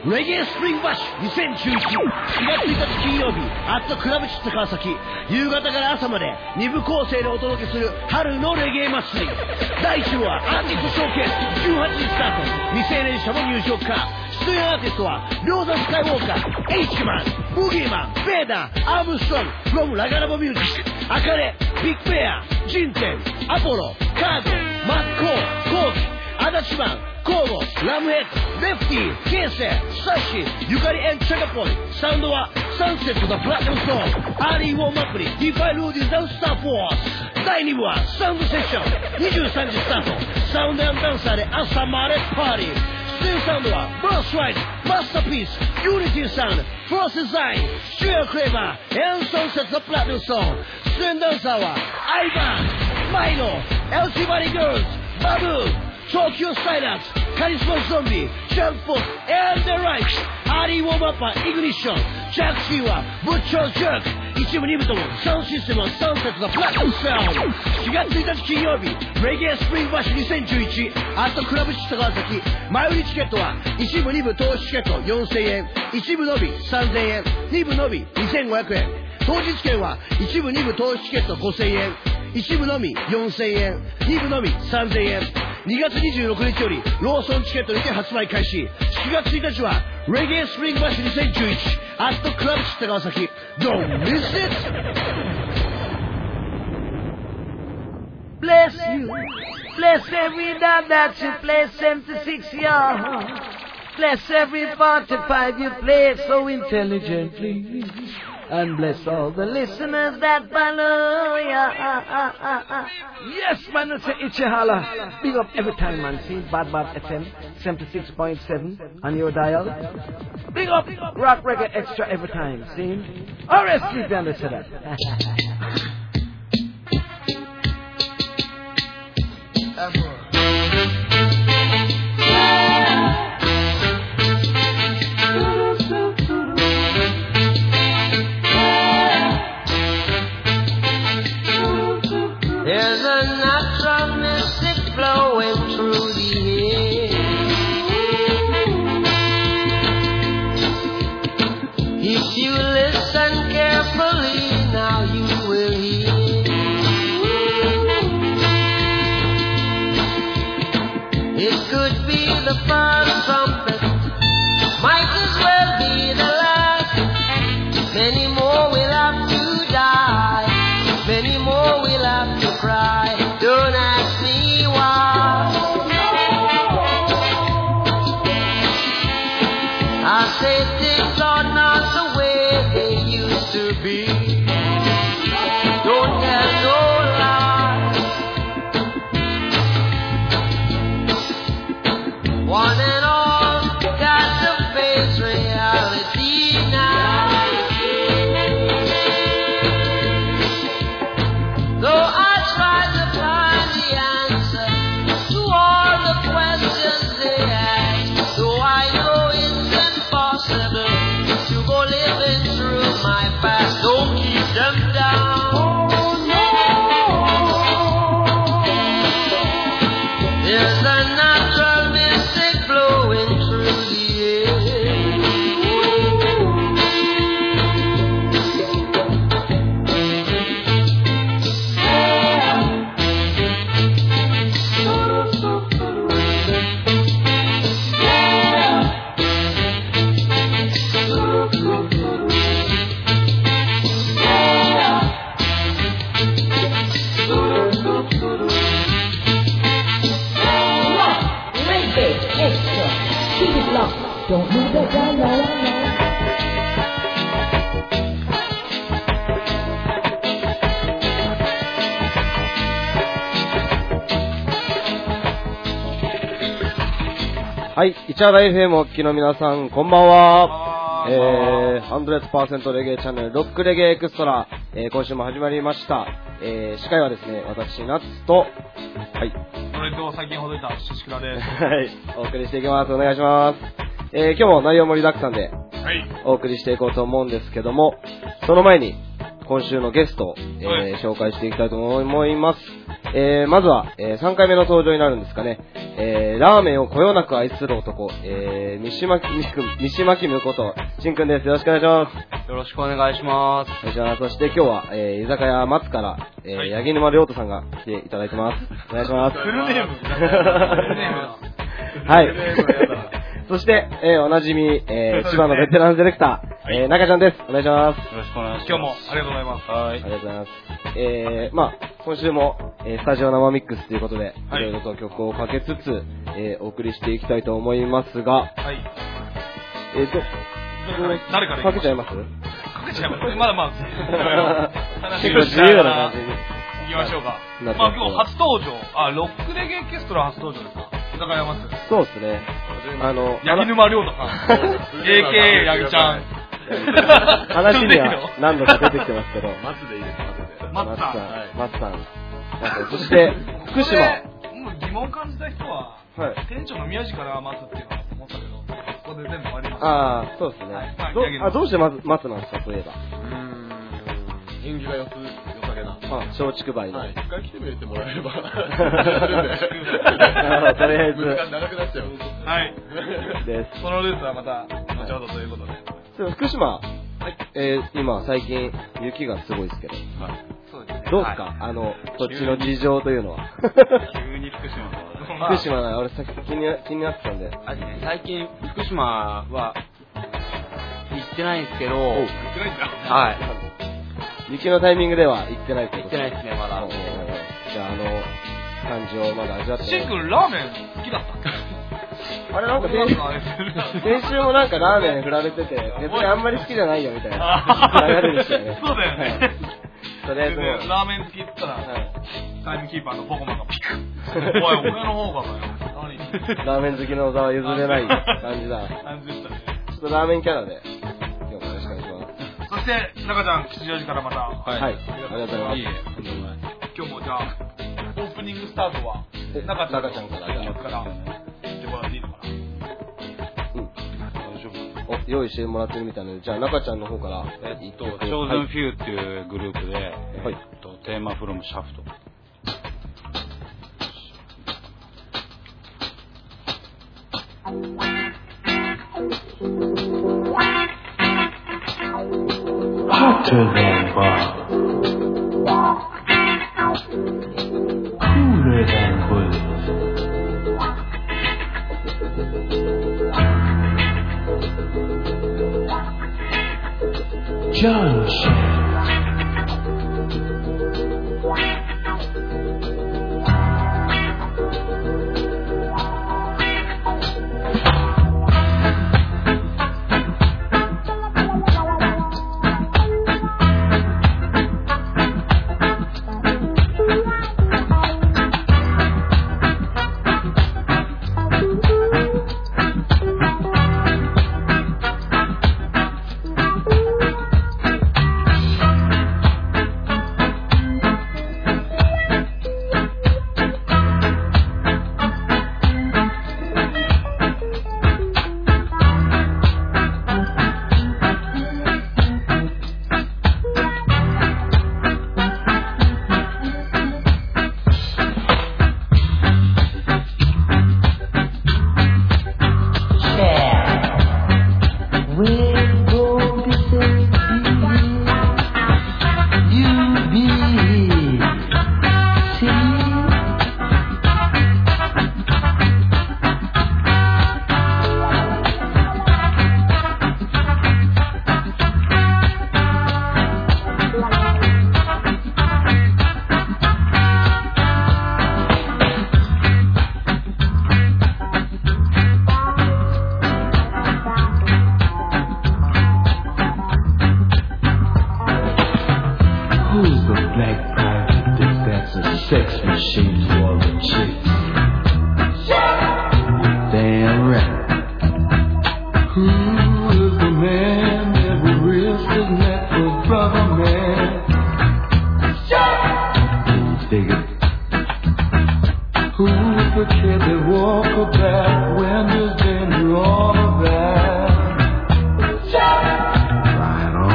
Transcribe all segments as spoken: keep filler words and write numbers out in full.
レゲエスプリングバッシュにせんじゅういち。しがつついたち金曜日、アットクラブチッタ川崎、夕方から朝までに部構成でお届けする春のレゲエ祭り。第一部はアーティストショーケース、じゅうはちじスタート、未成年者も入場可。出演アーティストは両座スカイウォーカー、エイチマン、ブギーマン、ベーダー、アームストロング、フロムラガラボミュージック、アカレ、ビッグベア、ジンテン、アポロ、カード、マッコー、コーキ、アダチマン、コーゴ、ラムヘッド、レフティー、ケーセ、サッシー、ユカリエンチャガポイ。サウンドはサンセットザプラットムストーン、アーリーウォームアップにディファイルーディザンスターフォース。だいに部はサウンドセッション、にじゅうさんじスタート、サウンド&ダンサーで朝までパーティー。出演サウンドはバースライド、マスターピース、ユニティサウンド、フロスデザイン、シュアクレーバー、エンソンセットザプラットムストーン。出演ダンサーはアイバン、マイノ、エルシーバディガールズ、バブー、東京スタイラーズ、カリスマゾンビ、ジャンプ、エンデライツ、アーリーウォームアッパー、イグニッション、ジャックシーはブッチャージャーク、一部二部ともサウンドシステムはサンセットザプラットムサウンド。しがつついたち金曜日、レゲエスプリングバッシュにせんじゅういち、アットクラブチッタ川崎。前売りチケットは一部二部投資チケットよんせんえん、一部のみさんぜんえん、二部のみにせんごひゃくえん。当日券は一部二部投資チケットごせんえん、一部のみよんせんえん、二部のみさんぜんえん。にがつにじゅうろくにちよりローソンチケットにて発売開始。しがつついたちはレゲエスプリングバッシュにせんじゅういち、アットクラブチッタ川崎。 Don't miss it! Bless you, bless every dime that you play, seventy-six yards. Bless every forty-five you play so intelligently. And bless all the listeners that follow ya. Yes, man, it's a Ichihala. Big up every time, man. See, Bad Bad F M, seventy-six point seven on your dial. Big up, Rock Reggae Extra every time. See? Or else sleep and listen to that. There's a natural mystic flowing through the air. If you listen carefully, now you will hear. It could be the first trumpet, might as well be the last. Many more will have to die, many more will have to cry. Don't ask me why. I say things are not the way they used to be. Don't tell no lies. One and all got to face reality now. Though I try to find the answer to all the questions they ask, though I know it's impossible to go living through my past, don't keep them down. There's a natural mystic blowing through the air. Don't move that down low. はい、イチャラ エフエム お聞きの皆さん、こんばんは。えー、ひゃくパーセント レゲエチャンネル、ロックレゲエエクストラ、えー、今週も始まりました。えー、司会はですね、私、ナッツと、はい。 それと最近ほどいたシシクラです。 はい、お送りしていきます。お願いします。えー、今日も内容盛りだくさんで、 はい。 お送りしていこうと思うんですけども、その前に、今週のゲストを、えーはい、紹介していきたいと思います。 えー、まずは、えー、さんかいめの登場になるんですかね。えー、ラーメンをこよなく愛する男、えー、三島きむくん、三島きむこと、しんくんです。よろしくお願いします。 よろしくお願いします。 お願いします。そして今日は、えー、居酒屋松から、えー、八木沼亮太さんが来ていただいてます。お願いします。 フルネームフルネームはい。そして、えー、おなじみ、えー、千葉のベテランディレクター、えー、中ちゃんです。お願いします。 よろしくお願いします。 今日もありがとうございます。はい。 ありがとうございます。えー、まあ、今週も、えー、スタジオ生ミックスということで、 はい、 いろいろと曲をかけつつ、えー、お送りしていきたいと思いますが、 はい。 えーと、 誰からかけちゃいますかけちゃいますまだまあ、 結構自由な感じに。 行きましょうか。まあ今日初登場、あ、ロックレゲエキャストラ初登場ですか。居酒屋松。 そうですね。あの、 八木沼亮太さん。エーケー 八木ちゃん。 話には何度か出てきてますけど。 松でいいです、 松で。松さん。 松さん。そして、福島。 もう疑問感じた人は、 はい、 店長の宮地から松っていうのは思ったけど、ここで全部終わりました。 ああ、そうですね。はい、ど, あどうして松なんですか、そういえば。 うーん、縁起がよす、よさげな。 あ、松竹梅の。 はい、一回来てみてもらえれば。とりあえず。 長くなっちゃう。 はい。 です。 そのルーツはまた、後ほどということで。 はい、福島、はい、えー、今、最近、雪がすごいですけど。はい。 そうですね。 どうですか、はい、あの、土地の事情というのは。 急に福島の。 福島な、俺さっき気に気になってたんで。 あ、ね、最近、福島は、行ってないんですけど、 行ってないんだ。 はい。 雪のタイミングでは行ってないってこと行ってないですね、まだ。 じゃあ、あの、感じをまだ味わってない。 シンくん、ラーメン好きだったあれなんか先、先週もなんかラーメン振られてて、別にあんまり好きじゃないよみたいな流れでしたよね。 そうだよね。 とりあえずラーメン好きって言ったら、タイムキーパーのポコマンがピクッ。おい、俺の方がだよ。何ラーメン好きの座は譲れない感じだ。 感じでしたね。 ちょっとラーメンキャラで、今日もよろしくお願いします。 そして、中ちゃん、吉祥寺からまた。 はい。ありがとうございます。 今日もじゃあ、オープニングスタートは、中ちゃんから行ってもらっていいのかな。 お、用意してもらってるみたいなので、じゃあ中ちゃんの方から。 えっと、チョーズンフューっていうグループで、はい、えっと、テーマフロムシャフト。 Hotter than water, cooler than bullets. Junction.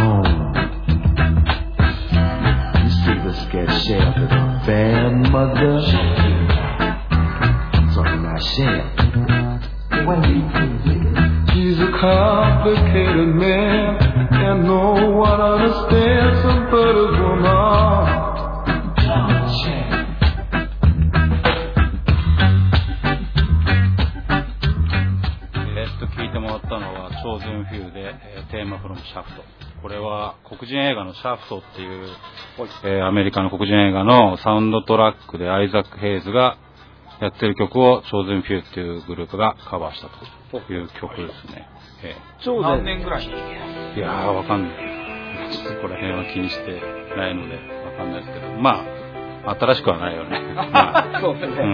Mother complicated man, and no one understands a better woman. えっと聞いてもらったのは超全フューで、えー、テーマフロムシャフト。これは黒人映画のシャフトっていう、えー、アメリカの黒人映画のサウンドトラックでアイザック・ヘイズがやってる曲を超全フューっていうグループがカバーしたという曲ですね。えー、何年ぐらい？ いやーわかんない。ちょっとここら辺は気にしてないのでわかんないですけど、まあ新しくはないよね。まあ、 そうですね。 うん。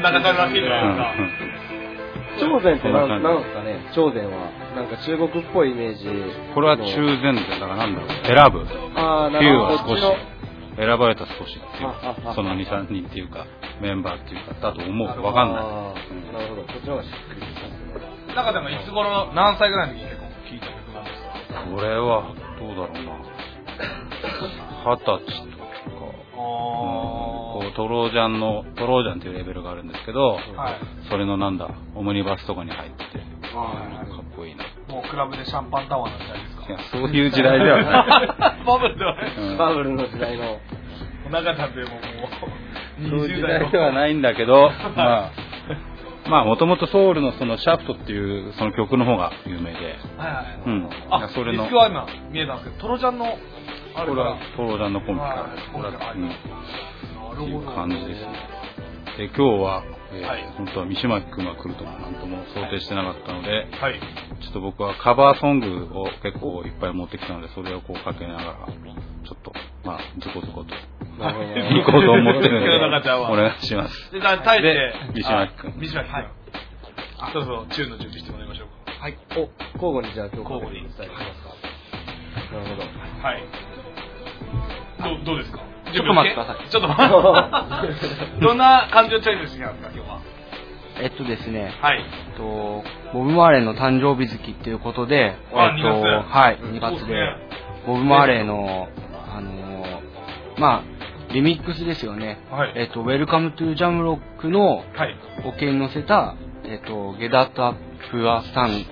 なかなからしいじゃないですか。 超然ってなんなんですかね。超然はなんか中国っぽいイメージ。 これは中然ってだからなんだろう。選ぶ。 ああ、なフューるほど。 は少し選ばれた少しっていうそのに、さんにんっていうかメンバーっていうかだと思う。わかんない。うん、 なるほど。こっちの方がしっくりきますね。 中でもいつ頃何歳ぐらいの時に結構聴いた曲なんですか？ これはどうだろうな。二十歳とか。うん、こうトロージャンのトロージャンっていうレベルがあるんですけど、はい、それのなんだオムニバスとかに入ってて、かっこいいな。 もうクラブでシャンパンタワーの時代ですか？ いやそういう時代ではない。 バブルではない、 うん、バブルの時代の中ちゃんでももうそういう時代ではないんだけど、まあまあもともとソウルのそのシャフトっていうその曲の方が有名で、はいはい、 うん、 あそれのディスクは今見えたんですけどトロジャンのあれがトロジャンのコンビからこれは、うん、っていう感じですね。で今日は、えーはい、本当は三島君が来るともなんとも想定してなかったので、はい、ちょっと僕はカバーソングを結構いっぱい持ってきたのでそれをこうかけながらちょっとまあズコズコと行こうと思ってるのでお願いします。 で対して三島君三島君、はい、あそうそうチューンの準備してもらいましょうか。はい。 お交互にじゃあ今日交互に伝えてきますか。なるほど。 はい。ど, どうですか？ ちょっと待ってください。 ちょっと待って。どんな感じのチャレンジしてきたんですか今日は？ えっとですね。 はい。 えっとボブ・マーレーの誕生日月っていうことで、 あえっとはいにがつで、ね、ボブ・マーレーのあのー、まあリミックスですよね。はい。えっとウェルカムトゥジャムロックのオケに乗せたえっとゲダットアップアスタン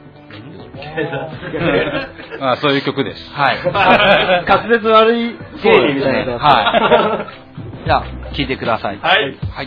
あそういう曲です。 はい。 滑舌悪い芸人みたいな。 はい。じゃあ聞いてください。 はい。 はい。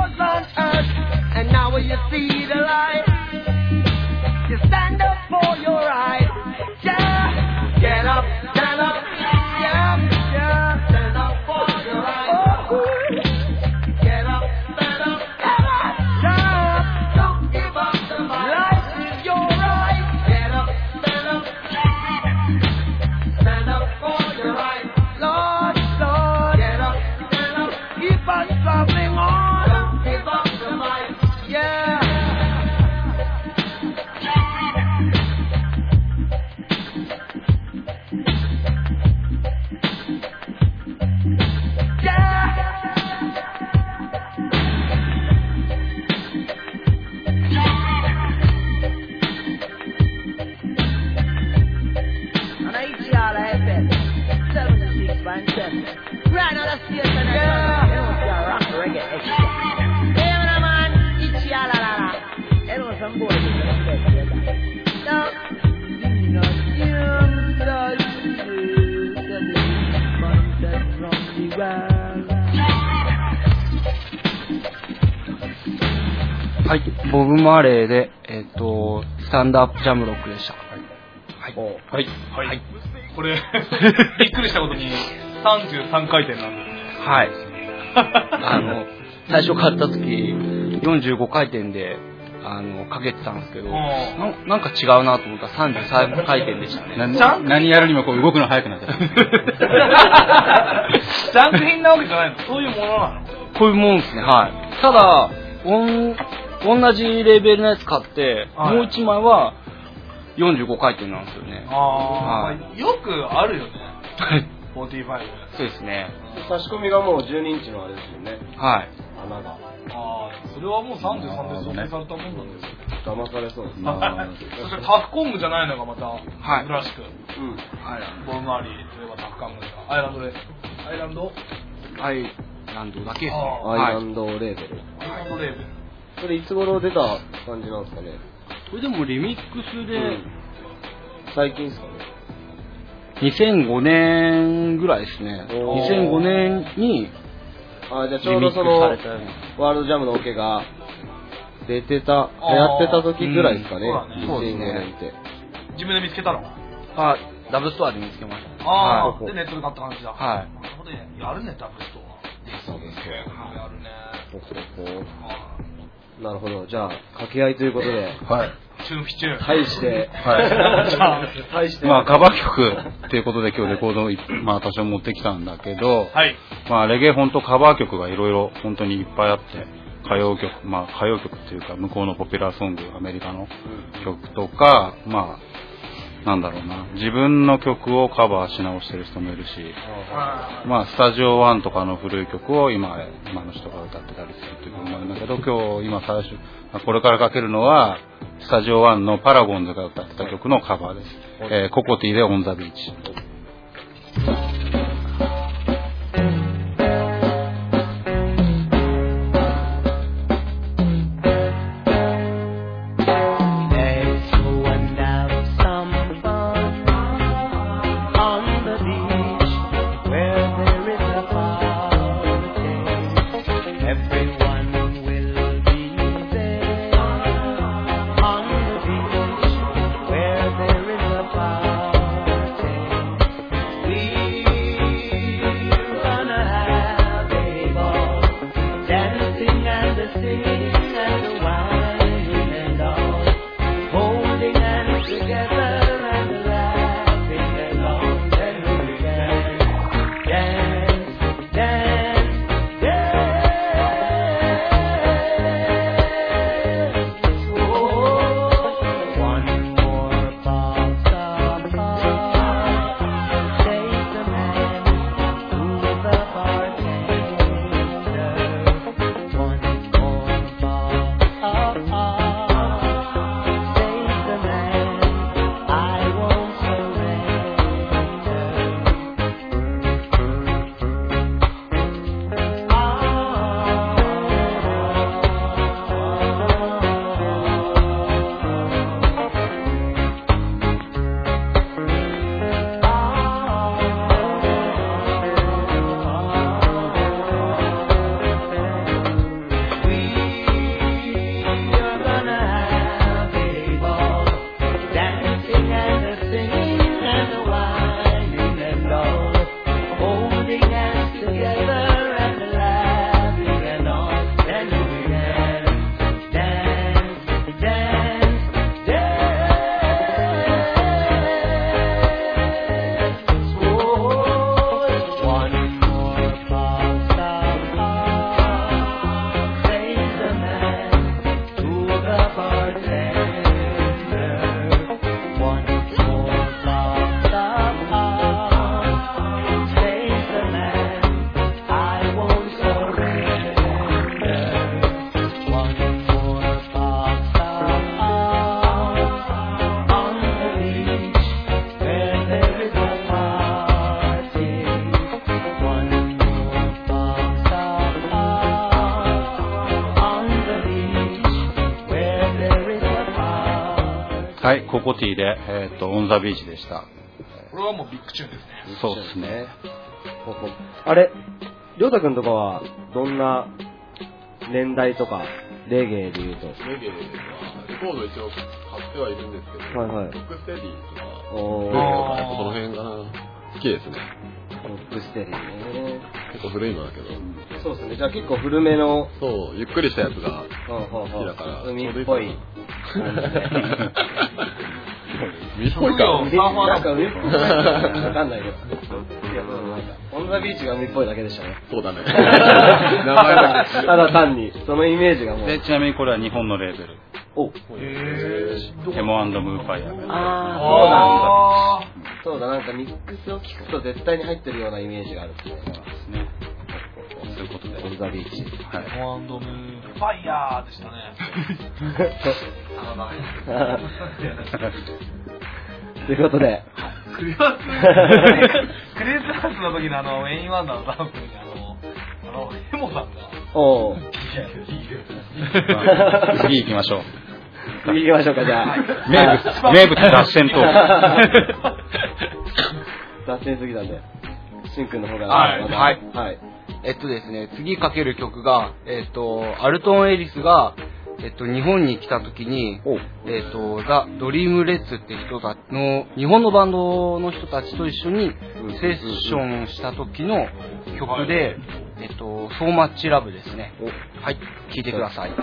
You see the light. You stand up for your know the station. Yeah. You know, it's a rock reggae extra. Yeah, man, it's ya la la la. You know, some boys in the best. No, you know, you know, you know, from the world. はい、ボブ・マーレーで、えっと、スタンドアップジャムロックでした。はい。 はい。はい。はい、これ、びっくりしたことにさんじゅうさんかいてんなんですね。 はい。あの、最初買った時、よんじゅうごかいてんで、あの、かけてたんですけど、な, なんか違うなと思ったらさんじゅうさんかいてんでしたね。 何, 何やるにもこう動くの早くなっちゃった。 ジャンク品なわけじゃないの？そういうものなの？ こういうもんですね、はい。ただ、おん同じレベルのやつ買って、はい、もういちまいはよんじゅうごかいてんなんですよね。 ああ、はい、よくあるよね。よんじゅうご。 そうですね。 差し込みがもうじゅうにインチのあれですよね。 はい。 穴が。 ああ、それはもうさんじゅうさんで想定されたもんなんですよ。 騙されそうですね。 そしてタフコングじゃないのがまた珍しく。 うん。 はい。ボブ・マーリーといえばタフコングがアイランドレアイランドアイランドだけですね。 アイランドレーベル。 アイランドレーベル。 それいつ頃出た感じなんですかね。 これでもリミックスで、うん、 最近ですかね。 にせんごねんぐらいですね。にせんごねんにあ、じゃあちょうどそのワールドジャムのオケが出てた、流行ってた時ぐらいですかね。 そうですね。 自分で見つけたの？ あ、ダブストアで見つけました。 ああ、はい、でネットで買った感じだ。 はい。 そこでやるね、ダブストア。そうですね。やるね。 そうそうそう。なるほど。じゃあ掛け合いということで。 はい。 チューフィチュー。 対して。 はい。対して。まあカバー曲っていうことで今日レコードをまあ多少持ってきたんだけど、 はい。 まあレゲエ本当カバー曲がいろいろ本当にいっぱいあって、歌謡曲、まあ歌謡曲っていうか向こうのポピュラーソング、アメリカの曲とか、まあなんだろうな、自分の曲をカバーし直してる人もいるし、まあスタジオワンとかの古い曲を今今の人が歌ってたりするっていうのもあるんだけど、今日今最初これからかけるのはスタジオワンのパラゴンズが歌ってた曲のカバーです。えー、ココティでオンザビーチ。 Where there is a party はい、ココティで、えっ、ー、と、オンザビーチでした。 これはもうビッグチューンですね。 そうですね。 あれ、りょうたくんとかは、どんな年代とか、レゲエで言うと。レゲエは、レコード一応買ってはいるんですけど、はいはい。ロックステディとか、おー。やっぱその辺が好きですね。 ロックステディね。 結構古いのだけど。 そうですね。じゃあ結構古めの。 そう、ゆっくりしたやつが好きだから。 海っぽい。 海っぽいか。 なんか海っぽい。わかんないけど。いや、なんか、オンザビーチが海っぽいだけでしたね。 そうだね。 名前だけ。ただ単に、そのイメージがもう。 で、ちなみにこれは日本のレーベル。 おへー。ヘモ&ムーファイア。 あー、そうなんだ。そうだ、なんかミックスを聞くと絶対に入ってるようなイメージがあるんですね。 そういうことで。 オンザビーチ。 はい。ヘモ&ムーファイヤーでしたね。 ということで。 クリスマス、クリスマスの時のあの、ウェイン・ワンダーのダンスにあの、あの、ヘモさんが。 おー。 次行きましょう。 次行きましょうか、じゃあ。 名物、名物脱線トーク。 脱線すぎたんで。しんくんの方が。 はい。はい。 はい。 えっとですね、次かける曲が、えっと、アルトン・エリスが、えっと、日本に来た時に、えっと、ザ・ドリームレッツって人たちの、日本のバンドの人たちと一緒にセッションした時の曲で、えっと、So Much Loveですね。はい、聴いてください。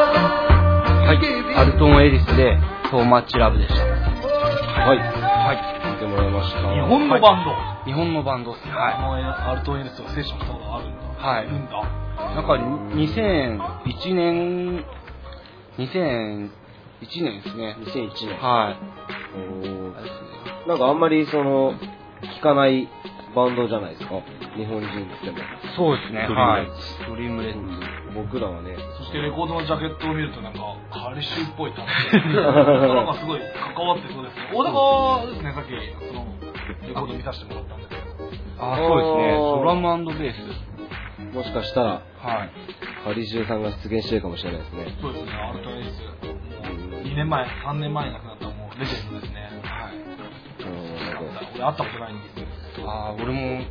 マッチラブでした。はい。はい。聞いてもらざいました。 日本のバンド、 はい、日本のバンドです。はい。 アルトエルスとかセッションしたことがあるんだ。 はい。 うんだ。 なんかにせんいちねん、にせんいちねんですね。 にせんいちねん。 はい。 おー。なんかあんまりその、聞かないバンドじゃないですか。日本人っても。 そうですね。はい。ドリームレッツ。 僕らはね。 そしてレコードのジャケットを見るとなんか、カリシュっぽい感じで。なんかすごい関わってそうですね。大高ですね、さっき、その、レコード見させてもらったんですけど。 あ、そうですね。ドラム&ベース。 もしかしたら、 はい。 カリシュさんが出現してるかもしれないですね。 そうですね、アルトエリス。もう、にねんまえ、さんねんまえに亡くなったもうレジェンドですね。はい。俺会ったことないんですけど。 ああ、俺も、ないです。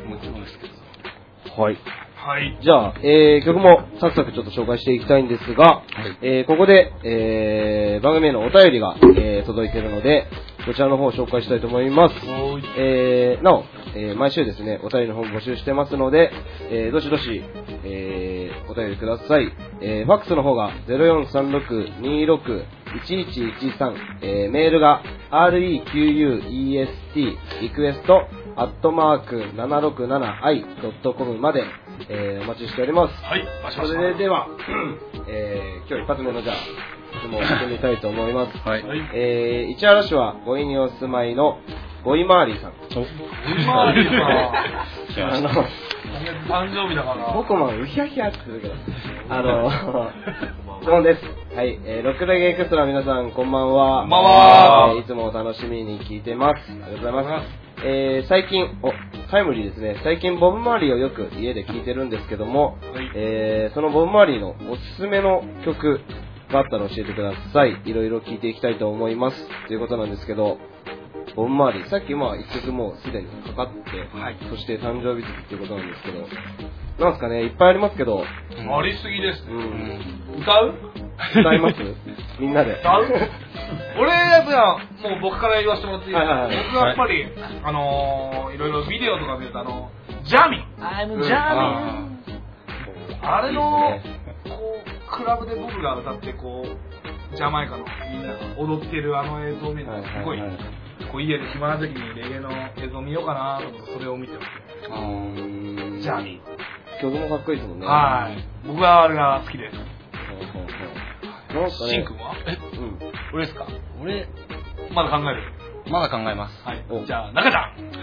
もちろんですけど。 はい。 はい。 じゃあ、えー、曲もサクサクちょっと紹介していきたいんですが、はい、えー、ここで、えー、番組へのお便りが、えー、届いているので、こちらの方を紹介したいと思います。えー、なお、えー、毎週ですね、お便りの方も募集してますので、えー、どしどし、えー、お便りください。えー、ファックスの方が ゼロよんさんろくにろくいちいちいちさん、えー、メールが アールイーキューユーイーエスティー リクエストアットマーク ななろくななアイ ドットコム まで、えー、お待ちしております。 はい、 それでは、えー、今日一発目のじゃあ質問をしてみたいと思います。 はい。 えー、市原市は五位にお住まいのゴイマーリーさん。 ゴイマーリーさん。 あの誕生日だから。 僕もウヒャヒャってするけど。あの、質問です。はい、えー、ロックレゲエクストラの皆さん、こんばんは。 こんばんは、 えー。いつも楽しみに聞いてます。ありがとうございます。えー、最近、お、タイムリーですね。最近ボブ・マーリーをよく家で聴いてるんですけども、はい、えー、そのボブ・マーリーのおすすめの曲があったら教えてください。いろいろ聴いていきたいと思います。ということなんですけど、ボブ・マーリー、さっきまあ一曲もうすでにかかって、はい、そして誕生日月っていうことなんですけど、なんですかね、いっぱいありますけど。 ありすぎですね。 うん、 歌う歌いますみんなで。 歌う俺やつはもう僕から言わせてもらっていいですか、はいはいはい、僕はやっぱり、はい、あのー、いろいろビデオとか見るとあのジャミン I'm ジャミンあれのこうクラブで僕が歌ってこうジャマイカのみんなが踊ってるあの映像を見るとすごい、はいはいはい、こう家で暇な時にレゲエの映像を見ようかなと思ってそれを見てます。あジャミン曲もかっこいいですもんね。 はい、僕はあれが好きです。 なんかね、 シンくんは？ え、うん。俺ですか？俺、 まだ考える？ まだ考えます。 はい。じゃあ、中ちゃん。 はい。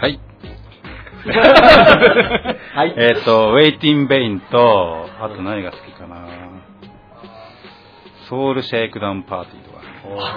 はい。 えっと、ウェイティンベインと、あと何が好きかな。ソウルシェイクダウンパーティーとか。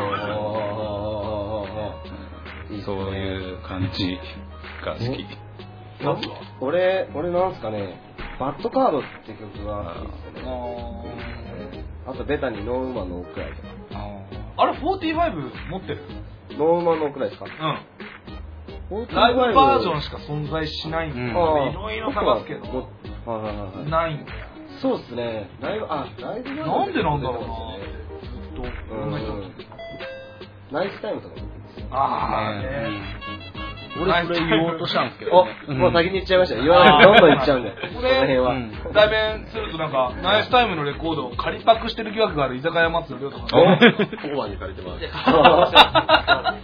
そういう感じが好き。 俺、俺なんすかね、バッドカードって曲が好きですね。あとベタにノーウーマンのオークライとか。 あれ、フォーティーファイブ持ってる？ ノーウーマンのオークライですか？ うん。ライブバージョンしか存在しないんだよ。いろいろ探すけど。ないんだよ。 そうっすね。ライブ、あ、ライブなんでなんだろうな。ずっと、いろんな人ナイスタイムとかもいいですよ。 ああ、ね。 俺それ言おうとしたんですけど、ね、 お、もう先に言っちゃいましたよ。言わないとどんどん言っちゃうんで。 これ、代弁するとなんか、ナイスタイムのレコードを仮パクしてる疑惑がある居酒屋松の亮とか。 オーバーに借りてます。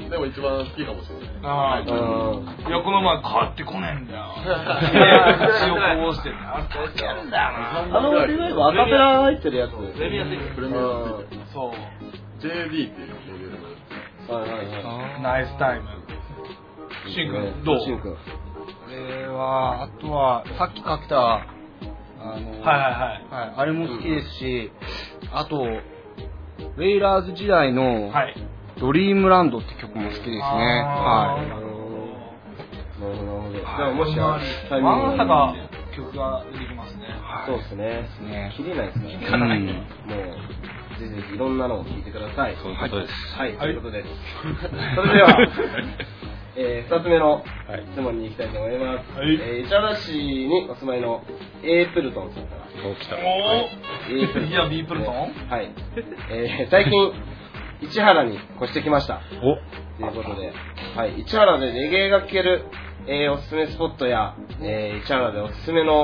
でも一番好きかもしれない。 ああ。いや、この前帰ってこねえんだよ。塩こうしてあれやるんだよな。 あのリバイブアカペラ入ってるやつ。 プレミアついてる。プレミアついてる。 そう。 ジェーディー っていうレベルのやつ。 はいはいはい。 ナイスタイム。シンくん、どう？ シンくん。 俺は、あとは、さっきかけた、あの、はいはいはい。 はい、あれも好きですし、あと、ウェイラーズ時代の、ドリームランドって曲も好きですね。はい。 なるほど、なるほど。じゃあもし、 まさか曲が出てきますね。 そうですね。切りないですね。もう、ぜひぜひいろんなのを聞いてください。 そういうことです。 はい、そういうことです。それでは、えー、ふたつめの質問に行きたいと思います。はい、えー、市原市にお住まいの A プルトンさんから。 お来た。 おー、A プルトン。いや、B プルトン、 はい。えー、最近、市原に越してきました。 おということで、はい、市原でレゲエが聴ける、えー、おすすめスポットや、えー、市原でおすすめの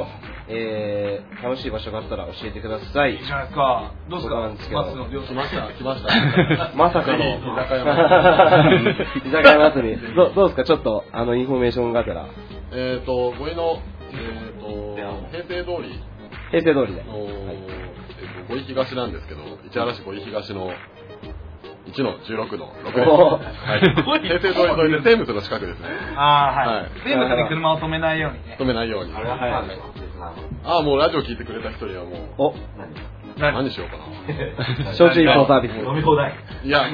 えー、楽しい場所があったら教えてください。 いいじゃないですか。どうですか。 そうなんですけど松の漁師来ました、来ました。 まさかの居酒屋居酒屋祭り。どどうですか、ちょっとあのインフォメーションがあったら。 えっと、五井の、えっと、平成通り。 平成通りで。 の、えっと、五井東なんですけど、市原市五井東のいちのじゅうろくのろくです。はい。平成通り沿いでテームズの近くですね。 ああ、はい。テームズに車を止めないようにね。 止めないように。 あれははい。 ああ、もうラジオ聞いてくれた人にはもう。 お何何しようかな。 焼酎一本サービス。 飲み放題。 いや、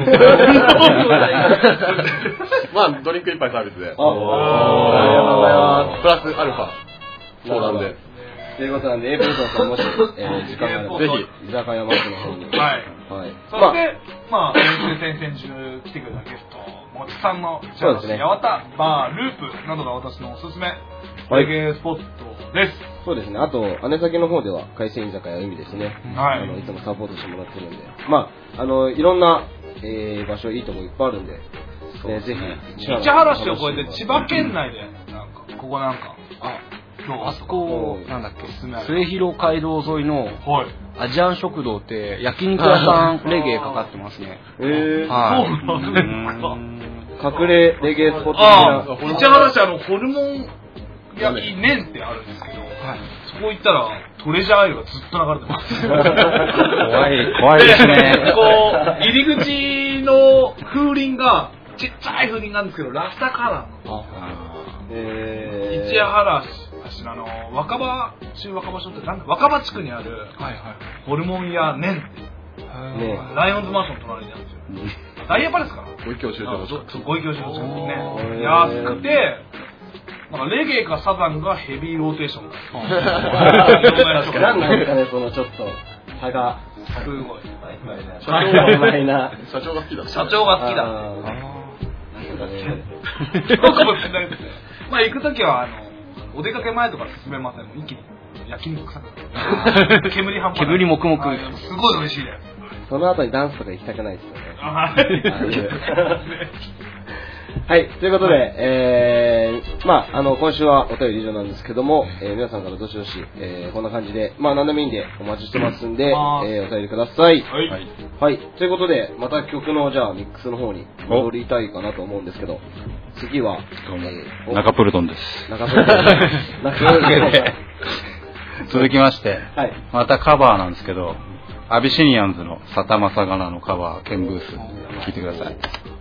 まあ、ドリンク一杯サービスで。 ありがとうございます。 プラスアルファ。そうなんで。 ということなんで、エイブルトンさんもし、えー、時間があれば、ぜひ、居酒屋マークの方に。 はい。 はい。 そして、まあ、先々週来てくれたゲスト、もちさんの、 そうですね。 八幡、バー、ループなどが私のおすすめ、レゲエスポットです。 そうですね。あと、姉先の方では、海鮮居酒屋海ですね。 はい。 あの、いつもサポートしてもらってるんで。まあ、あの、いろんな、えー、場所、いいとこいっぱいあるんで、ね、ぜひ、 市原市を越えて、千葉県内で、なんか、ここなんか、あ、 あそこ、なんだっけ、末広街道沿いの、アジアン食堂って焼肉屋さんレゲエかかってますね。 へぇー。 はい。そうなんですか。 隠れレゲエスポット的な。 ああ、市原市あの、ホルモン焼き麺ってあるんですけど、そこ行ったら、トレジャーアイルがずっと流れてます。 怖い、怖いですね。 こう、入り口の風鈴が、ちっちゃい風鈴なんですけど、ラスタカラーの。 えー、 市原市。あの若葉中若葉署ってなんだ若葉地区にある、はいはい、ホルモン屋ネンって、ね、ライオンズマンションの隣にあるんですよ。ダイヤパレスかな。 ご意教習所のそうご意教習所ですね。安くて、なんかレゲエかサザンがヘビーローテーションだ。なんなんですかね、そのちょっと差がすごい。 社長がうまいな。 社長が好きだ。 社長が好きだ。そうかもしれないですね。まあ行くときはあの。お出かけ前とか進めません。もう一気に焼肉臭く煙半端ない。 煙もくもく。 すごい美味しいです。 その後にダンスとか行きたくないですよね。 はい。 はい、ということで、えー、まあ、あの、今週はお便り以上なんですけども、えー、皆さんからどしどし、えー、こんな感じで、まあ、何でもいいんでお待ちしてますんで、えー、お便りください。 はい。 はい。ということで、また曲の、じゃあ、ミックスの方に戻りたいかなと思うんですけど、次は、 えー、中プルトンです。 中プルトン。中プルトン。 続きまして、 はい、 またカバーなんですけど、アビシニアンズのサタマサガナのカバー、ケンブース、聴いてください。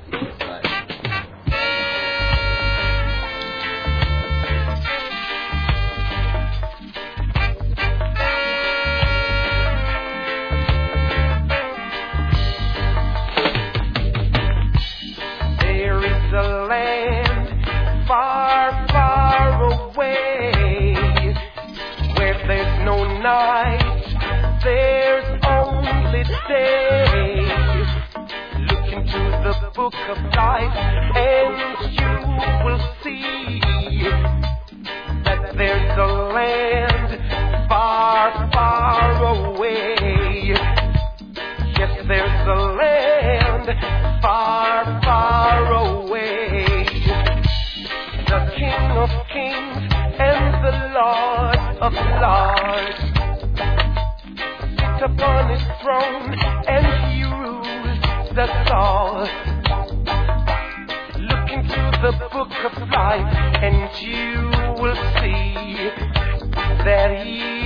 Book of life, and you will see that there's a land far, far away. Yes, there's a land far, far away. The King of Kings and the Lord of Lords sit upon his throne, and he rules us all. The book of life, and you will see that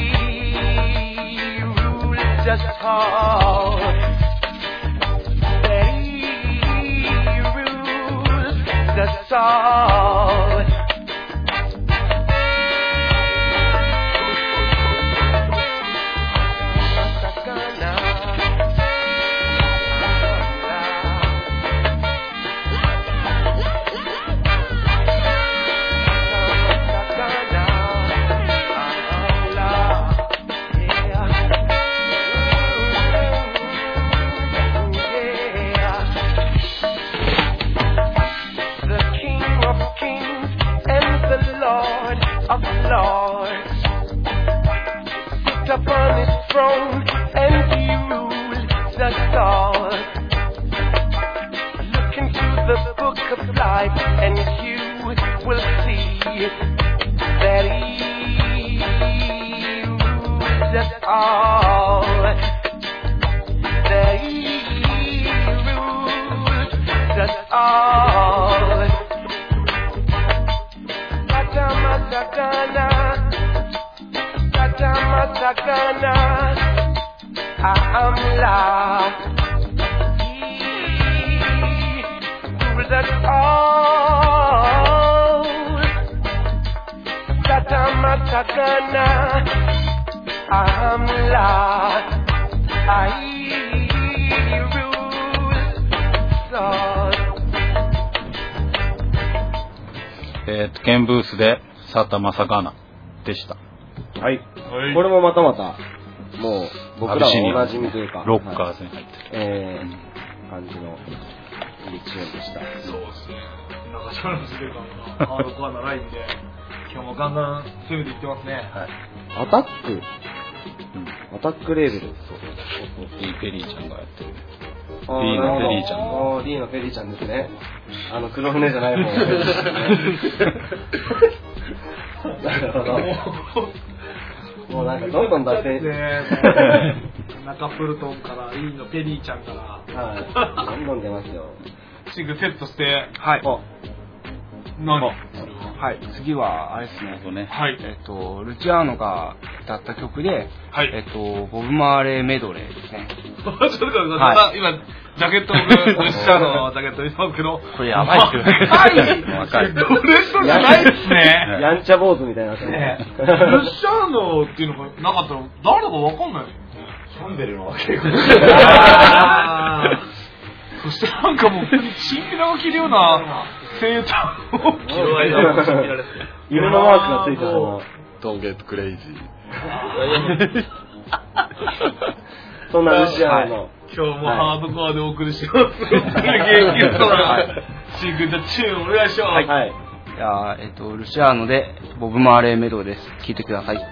he rules us all. That he rules us all. Upon his throne, and he rules us all. Look into the book of life, and you will see that he that's all. They rule, that's all. Matamatakana, Matamatakana, I'm lost. That's all. Matamatakana, I'm lost. I えーと、ケンブースでサタマサガナでした。 はい。これもまたまた、もう僕らはおなじみというか、 ロッカーズに入ってる、 えー、感じのいいチームでした。 そうですね。中島の時代がハードコアなラインで、今日もガンガン攻めていってますね。はい。 アタック、うん、アタックレーベル。そうそうそう。 リー・ペリーちゃんがやってる。 リーのペリーちゃんの。リーのペリーちゃんですね。あの黒船じゃない方。なるほど。もうなんかどんどん出して。 中プルトンからリーのペリーちゃんから。 はい。どんどん出ますよ。 シングセットして。 はい。 何？ はい、次はあれですね。 はい。 えっとルチアーノが歌った曲で、 はい。 えっとボブマーレーメドレーですね。 ちょっと待ってください。今ジャケット僕ルチアーノのジャケット見ますけど、 これやばいっすよね。 はい。若い。ドレスじゃないっすね。 やんちゃ坊主みたいになってね。 ルチアーノっていうのがなかったら誰だかわかんない。 シャンベルのわけが。 そしてなんかもうチンピラが着るようなセーターを着る間もチンピラですね。 夢のマークがついてたの。 Don't get crazy。 そんなルシアーノ。 今日もハードコアでお送りします。元気そうなシングルチューンお願いします。 はい。じゃあえっとルシアーノでボブマーレーメドレーです。聴いてください。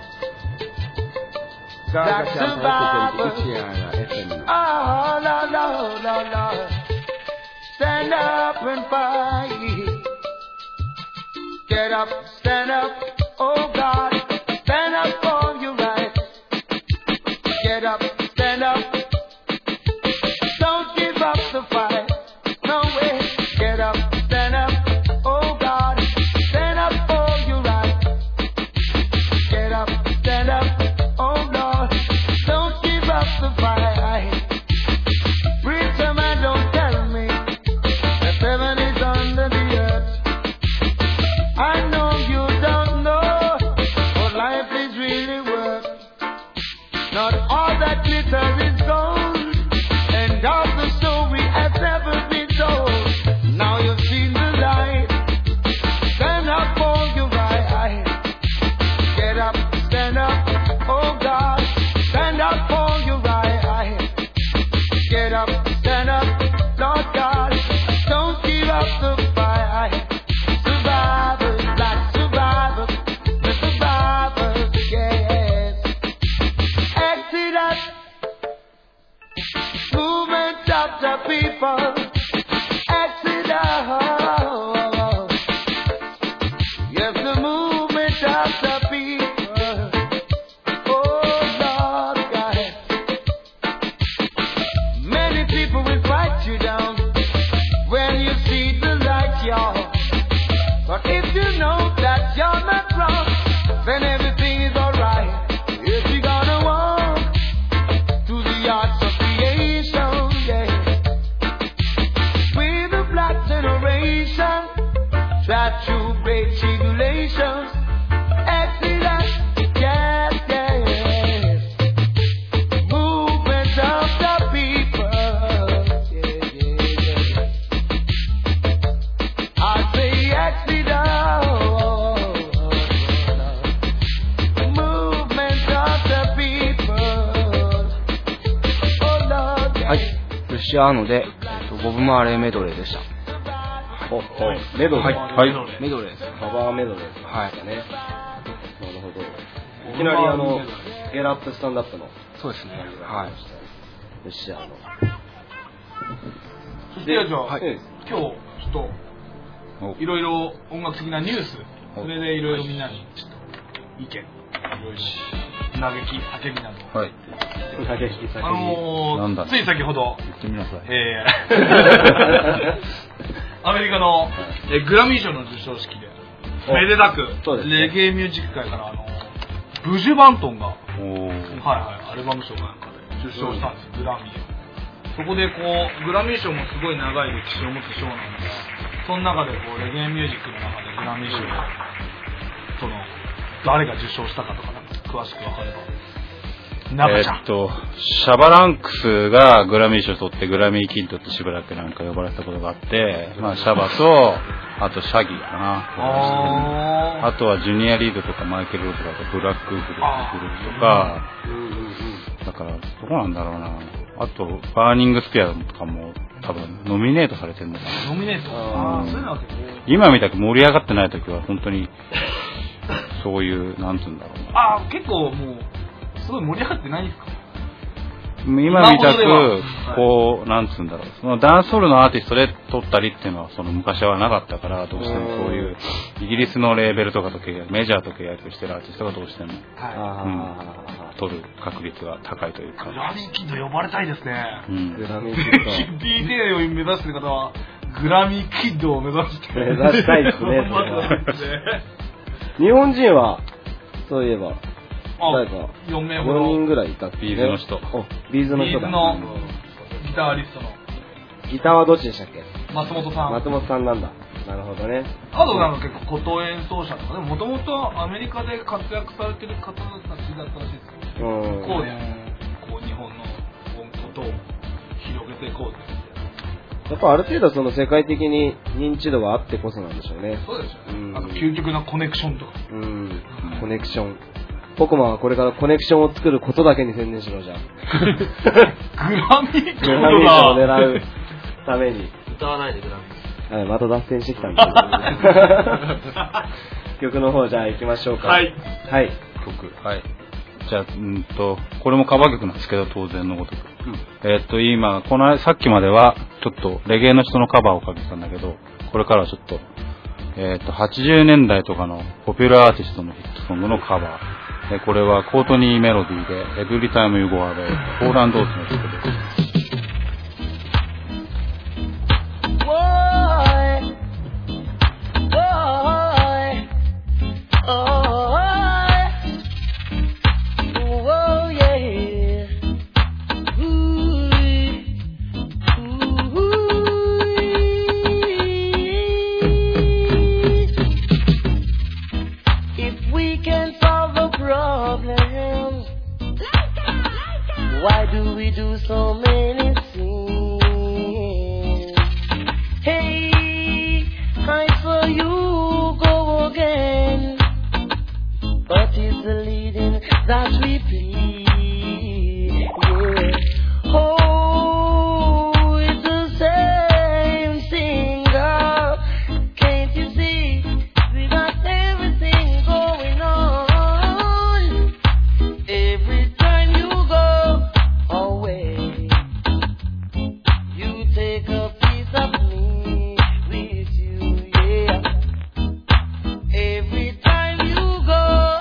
ガーガちゃんとやっててルチアーノ エフエム の。 Oh, Lord, Lord, Lord, Lord. Stand up and fight. Get up, stand up, oh God. Stand up for your rights. Get up, stand up. Don't give up the fight. No way. Get up, stand up, oh God. Stand up for your rights. Get up, stand up, oh Lord. Don't give up the fight. Preacher man, don't tell me that heaven is under the earth. I know you don't know what life is really worth. Not all that glitters is gold, and all the story has never been told. Now you've seen the light. Stand up for your right. Get up, stand up, oh God. Stand up for your right. Get up, stand up, Lord God. Don't give up the fight. Survivors, black survivors, the survivors, yes. Exodus, movement of the people. Exodus, yes, the movement of the people. Oh Lord God, many people will fight you down when you see the light, y'all. But if you know that you're not wrong, then everything is alright. If you're gonna walk through the arts of creation, yeah, with the black generation, try through great tribulations. Exodus, yes, yes. Movement of the people, yeah, yeah, yeah. I say Exodus, movement of the people. Oh Lord, はい。ルシアーノで、えっと、ボブマーレーメドレーでした。 お、お、メドレー。 はい。はい。メドレーです。 カバーメドレーですかね。なるほど。いきなりあの、ゲラップスタンダップの。 そうですね。はい。 ルシアーノ。 そしてじゃあ、はい、今日ちょっといろいろ音楽的なニュース、それでいろいろみんなにちょっと意見用意し嘆き、叫びなど。 はい。 嘆き、叫び。 あのー、つい先ほど、 言ってみなさい。 えー、アメリカの、えー、グラミー賞の授賞式で、めでたく、レゲエミュージック界から、あのー、ブジュバントンが、はいはい、アルバム賞かなんかで受賞したんですよ、グラミーを。そこでこう、グラミー賞もすごい長い歴史を持つ賞なんですが、その中でこう、レゲエミュージックの中でグラミー賞を、その、誰が受賞したかとか、詳しく分かれば。 えー、っと、シャバランクスがグラミー賞を取ってグラミーキッドってしばらくなんか呼ばれたことがあって、まあシャバと、あとシャギーかな。あ, あとはジュニアリードとかマイケル・ローズとかブラックウッドとかグループとか、だからどうなんだろうな。あと、バーニングスピアとかも多分ノミネートされてるのかな。 ノミネートああ、そういうのは結構。 今みたく盛り上がってない時は本当に、そういう、なんつうんだろうな。 ああ、結構もう、すごい盛り上がってないですか？ 今みたく、こう、なんつうんだろう。そのダンスホールのアーティストで撮ったりっていうのは、その昔はなかったから、どうしてもそういう、イギリスのレーベルとかと契約、メジャーと契約してるアーティストがどうしても、はいうん、撮る確率が高いというか。 グラミーキッド呼ばれたいですね。 うん、 グラミーキッド。 ディージェー を目指してる方は、グラミーキッドを目指して。 目指したいですね。日本人は、そういえば、誰かよんめいほどよにんぐらいいたって、ね、 ビーズの人ビーズの人だビーズのギタリストのギターはどっちでしたっけ？ 松本さん松本さんなんだ。なるほどね。 あとなんか結構琴演奏者とかでももともとアメリカで活躍されてる方たちだったらしいですよ。うんこうでこう日本の音を広げていこうってやっぱある程度その世界的に認知度があってこそなんでしょうね。 そうですよね、うん、あと究極なコネクションとかうん、うん、コネクションポコマンはこれからコネクションを作ることだけに専念しろじゃん。 グラミー賞グラミー賞を狙うために。 歌わないでグラミー。はい、また脱線してきたんで。曲の方じゃあ行きましょうか。 はい。 はい。 曲。はい。じゃあ、うんと、これもカバー曲なんですけど、当然のごとく。うん、えー、っと、今、この、さっきまでは、ちょっと、レゲエの人のカバーをかけてたんだけど、これからはちょっと、えー、っと、はちじゅうねんだいとかのポピュラーアーティストのヒットソングのカバー。これはコートニーメロディーで Every Time You Go Away ポーランドーズの曲です。 Why do we do so many things? Hey, I saw you go again, but it's the leading that we plead. Yeah. Oh, it's the same thing, girl. Can't you see? We got everything going on. Every time you go away, you take a piece of me with you, yeah. Every time you go,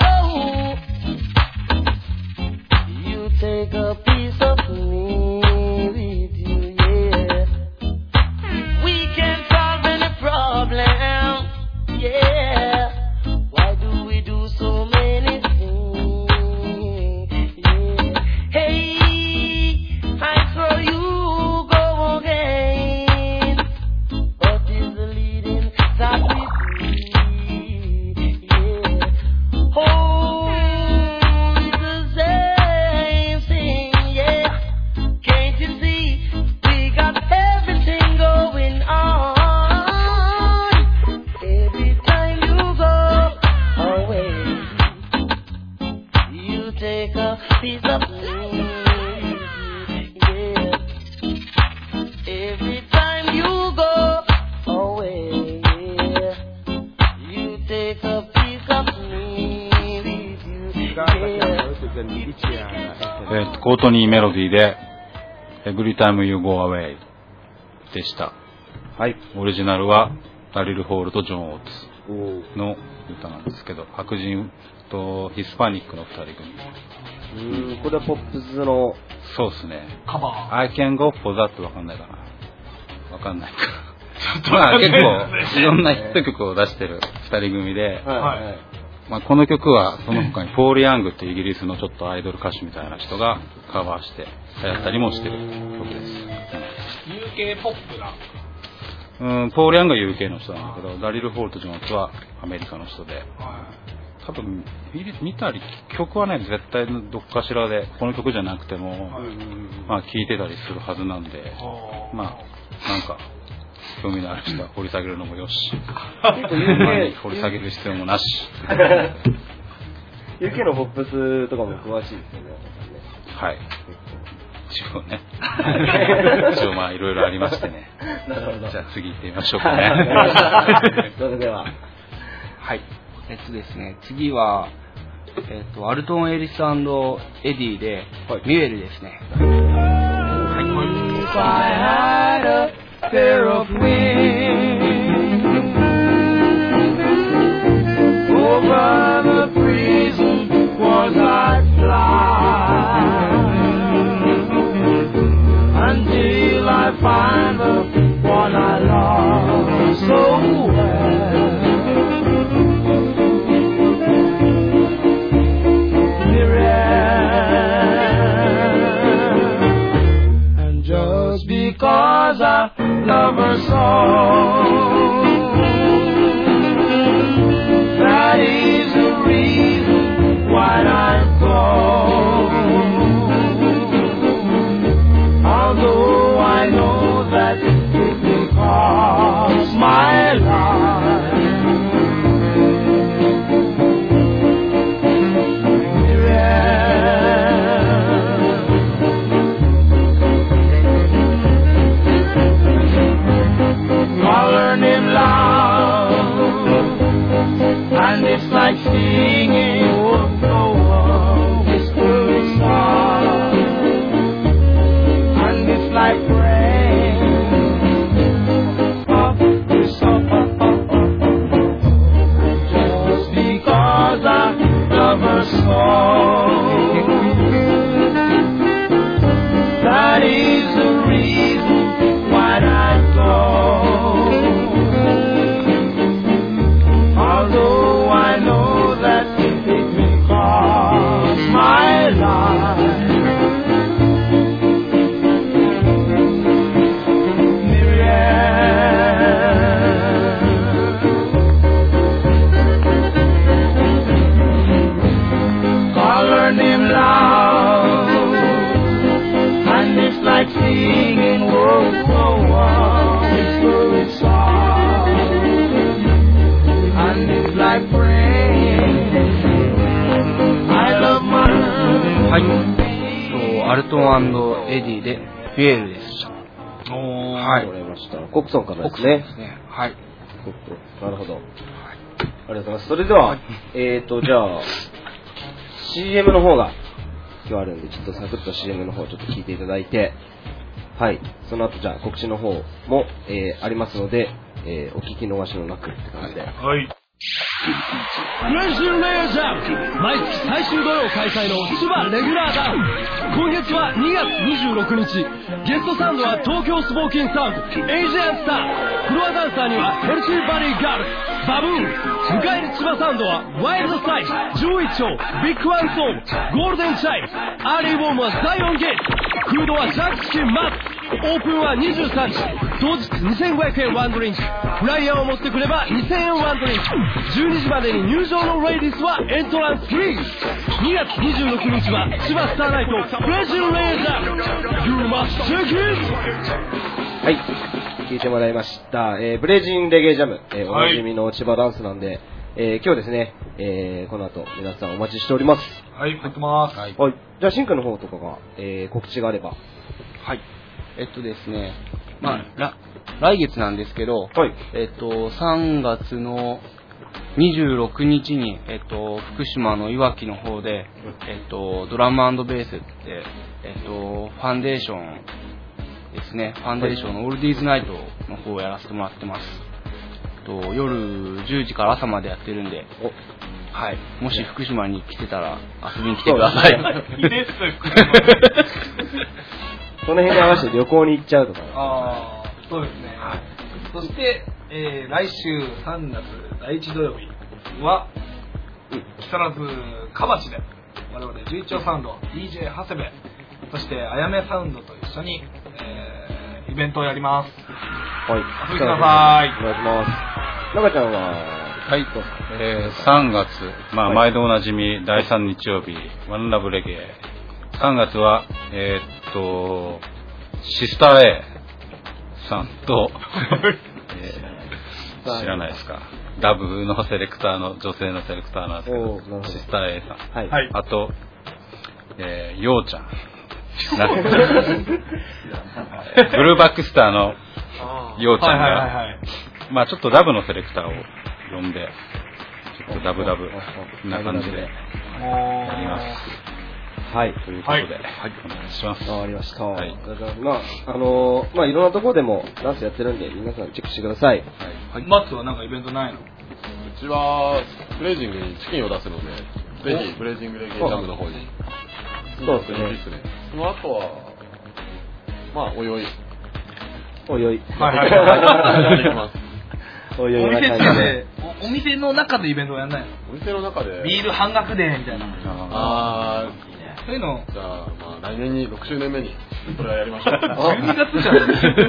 you take a piece of me with you, yeah. We can't solve any problem, yeah. Why do we do so many things, yeah. Hey, I saw you go again, but it's the leading that we see, yeah. Oh, it's the same thing, yeah. Can't you see? We got everything going on. Every time you go away, you take a piece of me, yeah. Every time you go away, yeah, you take a piece of me with you, yeah. えー、コートニーメロディーで Every Time You Go Away でした。 はい。 オリジナルはダリル・ホールとジョン・オーツの歌なんですけど、白人とヒスパニックのふたり組。 うん、これはポップスのそうですね。 カバー。 I can go for that わかんないかな。わかんないか。まあ結構いろんなヒット曲を出してるふたり組で、はいはい、まあ、この曲はその他にポール・ヤングっていうイギリスのちょっとアイドル歌手みたいな人がカバーしてやったりもしてる曲です。ユーケー ポップな。 うん、ポール・ヤングは ユーケー の人なんだけど、ダリル・ホールト・ジョーンズはアメリカの人で、多分見たり曲はね絶対どっかしらでこの曲じゃなくても、まあ聴いてたりするはずなんで、まあなんか興味のある人は掘り下げるのもよし、結構 ユーケー 掘り下げる必要もなし。 ユーケー のポップスとかも詳しいですよね。 はい。一応ね。一応まあいろいろありましてね。じゃあ次行ってみましょうかね。 それでは。 はい。えっとですね、次は、えっと、アルトン・エリス&エディで、はい、ミュエルですね。はい。If I had a pair of wings over the prison walls I'd fly until I find the one I love so well. And just because I love her so, that is the reason why I go. Although I know that it will cost my life, I'll learn him loud, and it's like singing oh, oh, whispering song, and it's like praying up this up, up, up, up, up. Just because I love her so, that is the reason why I go. Although I know that it will cost my life, Miriam, calling him loud, and it's like singing whoa, whoa, whoa, it's very soft, and it's like praying I love my はい、アルトン&エディでフィエルでした。 おー、はい、わかりました。コクソンからですね。 ですね。はい。 なるほど。はい、ありがとうございます。それでは、はい、えーとじゃあ シーエム の方が今日あるんで、ちょっとサクッと シーエム の方ちょっと聞いていただいて、はい、その後じゃあ告知の方も、えー、ありますので、えー、お聞き逃しのなくって感じで。はい。 プレジュレージャム、毎月最終土曜開催の千葉レギュラーダウン。今月はにがつにじゅうろくにち、ゲストサウンドは東京スモーキンサウンド、エイジアンスター。フロアダンサーにはヘルシーバディガールズ、バブーン。迎える千葉サウンドはワイルドサイズ、じゅういち丁、ビッグワンソーム、ゴールデンチャイム。アーリーウォームはだいよんゲート、フードはジャックチキンマック。オープンはにじゅうさんじ、当日にせんごひゃくえんワンドリンク、フライヤーを持ってくればにせんえんワンドリンク、じゅうにじまでに入場のレディースはエントランスフリー。にがつにじゅうろくにちは千葉スターナイトプレジュレーザー You must check it。 はい、聞いてもらいました、えー、ブレジンレゲエジャム、えー、おなじみの千葉ダンスなんで、えー、今日ですね、えー、この後皆さんお待ちしております。 はい、入ってます。はい、 はい、じゃあシンクの方とかが、えー、告知があれば。 はい、えっとですね、まあ、ら来月なんですけど、はい、えっと、さんがつのにじゅうろくにちに、えっと、福島のいわきの方で、えっと、ドラム&ベースって、えっと、ファンデーションですね、ファンデーションのオールディーズナイトの方をやらせてもらってます。えっと、夜じゅうじから朝までやってるんで、 はい。もし福島に来てたら遊びに来てください。 いいです福島。 その辺に合わせて旅行に行っちゃうとか。 ああ、そうですね。はい。そして、えー、来週さんがつだいいち土曜日は、うん、木更津河内で我々じゅういちおサウンド ディージェー 長谷部、そしてあやめサウンドと一緒に、えー、イベントをやります。 はい。 遊びに来てください。 お願いします。中ちゃんは、 はい、えー、さんがつ、まあ、毎度おなじみだいさん日曜日、ワンラブレゲエ。さんがつは、えー、っと、シスター A さんと、えー、知らないですか。ラブのセレクターの、女性のセレクターなんですけど、シスター A さん。はい、あと、えー、ようちゃん。ブルーバックスターのようちゃんが、まあちょっとラブのセレクターを呼んで、ちょっとラブラブな感じでやります。はい、ということで、はい、お願いします。 わかりました。はい、まあ、あのー、まあいろんなところでもダンスやってるんで、皆さんチェックしてください。 はい。マッツはなんかイベントないの？うちは、プレイジングにチキンを出すので、ぜひプレイジングレゲエジャムの方に。 そうですね。 その後は、まあ、おいおい。 おいおい。 はいはいはい。 おいおい。 お店で、お店の中でイベントをやんないの？ お店の中で。 ビール半額で、みたいな。 あー。 そういうの。 じゃあ、まあ、来年にろくしゅうねんめに、それはやりましょう。 じゅうにがつじゃん。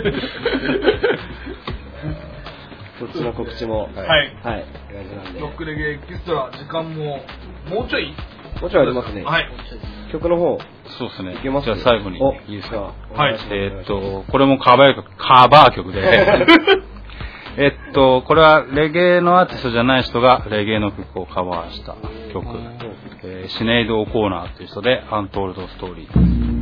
そっちの告知も。 はい。 はい。 ロックレゲエエキストラ、時間も、もうちょいもうちょいありますね。 はい。 曲の方。 そうですね。 いけます？ じゃあ最後にいいですか？ はい。 えーっと、これもカバー曲、カバー曲で、えっと、これはレゲエのアーティストじゃない人がレゲエの曲をカバーした曲。えー、シネイド・オコーナーという人で、アントールド・ストーリー。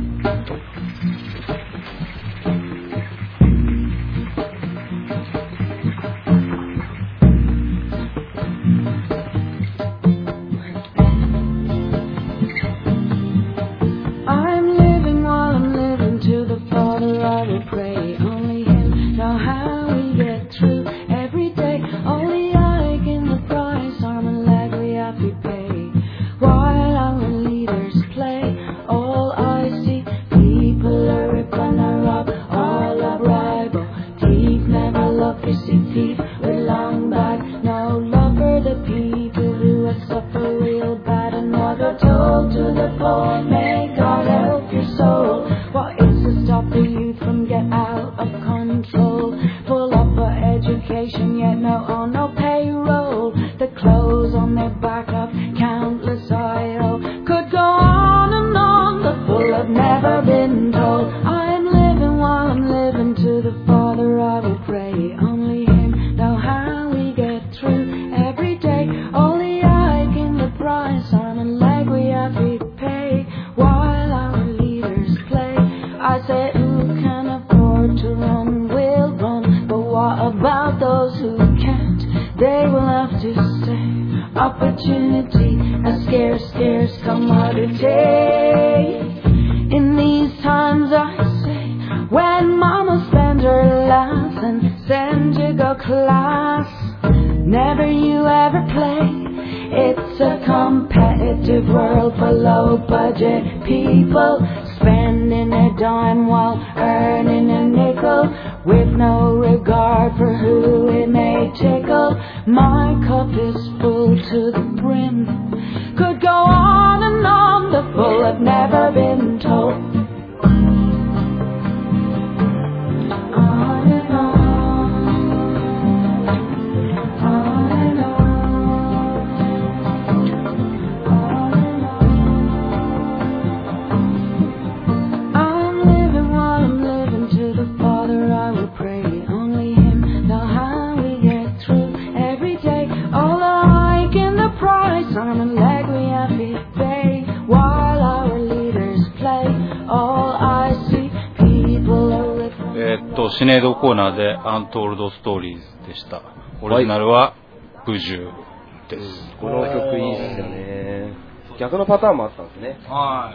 シネードコーナーでアントールドストーリーズでした。オリジナルはブジューです。 この曲いいですよね。逆のパターンもあったんですね。 はい。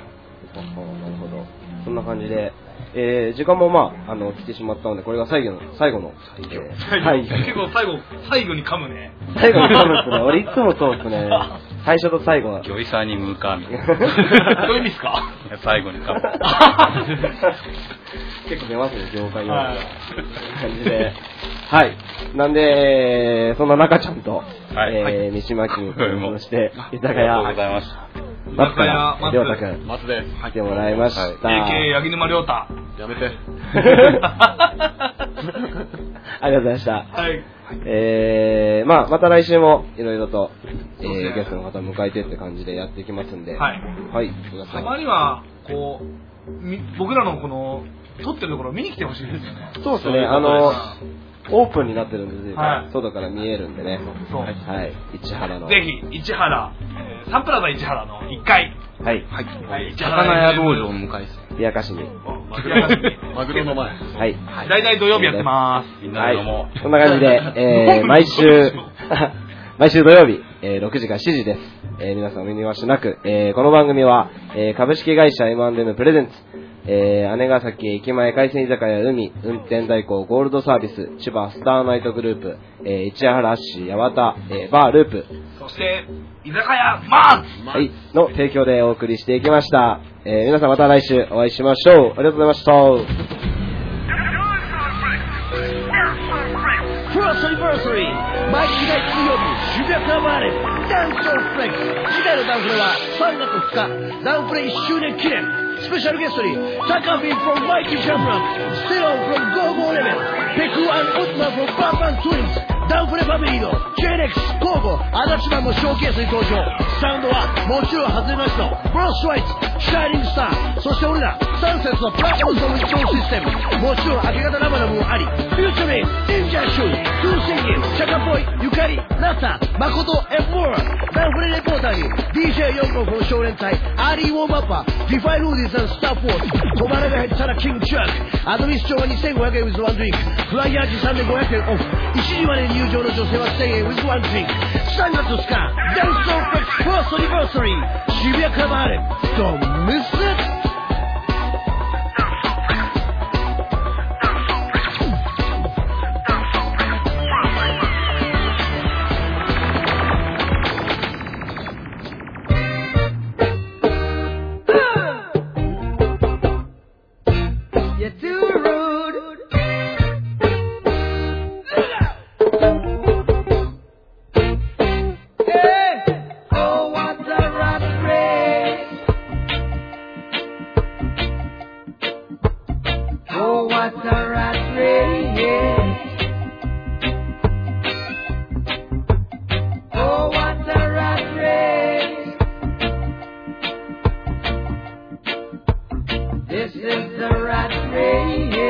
なるほど。そんな感じで、えー、時間もまあ、あの、来てしまったので、これが最後の、最後の、 最後。最後。結構最後、最後に噛むね。 最後に噛むですね。俺いつもそうですね。 最初と最後は魚井さんに向かみたいな。 どういう意味ですか？ 最後にか。 結構出ますね、業界用語が。感じで。はい。なんで、そんな中ちゃんと、はい、えー、三島君、そして、居酒屋。ありがとうございました。松から、りょうたくん。 松です。 来てもらいました。エーケー 八木沼りょうた。 やめて。 ありがとうございました。 はい。 えー、まあ、また来週もいろいろと、えー、ゲストの方を迎えてって感じでやっていきますんで。 はい。 はい。 たまには、こう、僕らのこの、撮ってるところ見に来てほしいですよね。 そうですね、あの、オープンになってるんで、はい、外から見えるんでね。 そう。 はい。市原の。 ぜひ、市原、えー、サンプラザ市原のいっかい。 はい。 はい。 はい。 魚屋道場を迎えす。 冷やかしに。 マグロの前。 はい。 大体土曜日やってまーす。 みんなで飲もう。そんな感じで、えー、毎週、毎週土曜日、えー、ろくじからしちじです。えー、皆さんお見逃しなく、えー、この番組は、えー、株式会社 エムアンドエム プレゼンツ、えー、姉ヶ崎駅前海鮮居酒屋海、運転代行ゴールドサービス、千葉スターナイトグループ、えー、市原市八幡、えー、バーループ、 そして、居酒屋マーズ、 はい、の提供でお送りしていきました。えー、皆さんまた来週お会いしましょう。ありがとうございました。 First anniversary 毎日第金曜日渋谷カバーレダンスオフレックス。次回のダンフレはさんがつふつか、ダンフレいっしゅうねん記念。スペシャルゲストにタカフィン from Mighty Champion、ステロン from GoGo Level、ペクアン・オットマン from バンバン Twins、ダンフレファミリーの ジェイエックス、コーゴ、アダチマンもショーケースに登場。サウンドはもちろん外れなしのブロス・ワイツ、シャイニングスター、そして俺らサンセットのプラットフォーム移動システム、もちろん明け方生の分あり、フューチャリング、インジャーシュー、トゥーシンギング、チャカポイ、ゆかり、ナタ、マコト、エフォー、ダンフレレポーターに ディージェー ヨンコフの少年隊、アーリーウォームアッパー、ディファイルーディーズ&スターフォース、小腹が減ったらキングチャック、アドミス長はにせんごひゃくえん with one drink、フライヤー時さんぜんごひゃくえんオフ、いちじまで入場の女性はせんえん with one drink、さんがつふつか、ダンスオフレックスファーストアニバーサリー、渋谷カバーレ、Don't miss it! This is the rat race.